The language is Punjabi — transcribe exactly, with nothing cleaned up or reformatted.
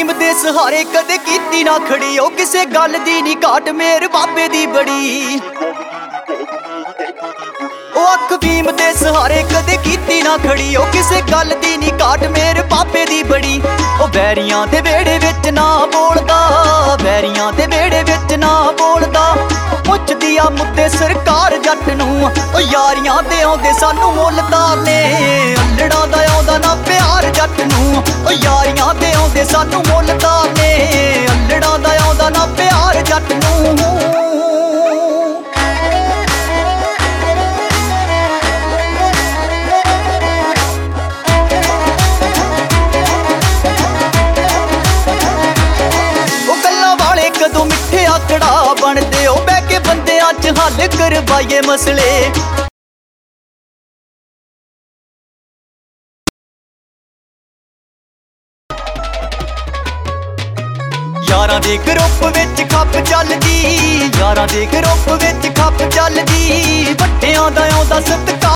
ਭੀਮ ਦੇ ਸਹਾਰੇ ਕਦੇ ਕੀਤੀ ਨਾ ਖੜੀ, ਉਹ ਕਿਸੇ ਗੱਲ ਦੀ ਨੀ ਘਾਟ ਮੇਰ ਬਾਬੇ ਦੀ ਬੜੀ। ਉਹ ਅੱਖ ਭੀਮ ਦੇ ਸਹਾਰੇ ਕਦੇ ਕੀਤੀ ਨਾ ਖੜੀ, ਉਹ ਕਿਸੇ ਗੱਲ ਦੀ ਨੀ ਘਾਟ ਮੇਰ ਬਾਬੇ ਦੀ ਬੜੀ। ਉਹ ਵੈਰੀਆਂ ਦੇ ਵਿਹੜੇ ਵਿੱਚ ਨਾ ਬੋਲਦਾ, ਵੈਰੀਆਂ ਦੇ ਵਿਹੜੇ ਵਿੱਚ ਨਾ ਬੋਲਦਾ। ਪੁੱਛਦੀ ਆ ਮੁੱਦੇ ਸਰਕਾਰ ਜੱਟ ਨੂੰ, ਉਹ ਯਾਰੀਆਂ ਦੇ ਆਉਂਦੇ ਸਾਨੂੰ ਮੁੱਲ ਤਾਰਨੇ। ਅੱਲੜਾਂ ਦਾ ਆਉਂਦਾ ਨਾ ਪਿਆਰ ਜੱਟ ਨੂੰ, ਉਹ ਯਾਰੀਆਂ ਦੇ ਆਉਂਦੇ ਸਾਨੂੰ ਮੁੱਲ ਤਾਰਨੇ। ਅੱਲੜਾਂ ਦਾ ਆਉਂਦਾ ਨਾ ਪਿਆਰ ਜੱਟ ਨੂੰ। ਕਦੋਂ ਮਿੱਠੇ ਆਕੜਾ ਬਣਦੇ, ਉਹ ਬਹਿ ਕੇ ਬੰਦਿਆਂ 'ਚ ਹੱਲ ਕਰਵਾਈਏ ਮਸਲੇ। ਯਾਰਾਂ ਦੇ ਗਰੁੱਪ ਵਿੱਚ ਖੱਪ ਚੱਲਦੀ, ਯਾਰਾਂ ਦੇ ਗਰੁੱਪ ਵਿੱਚ ਖੱਪ ਚੱਲਦੀ। ਵੱਡਿਆਂ ਦਾ ਆਉਂਦਾ ਸਤਿਕਾਰ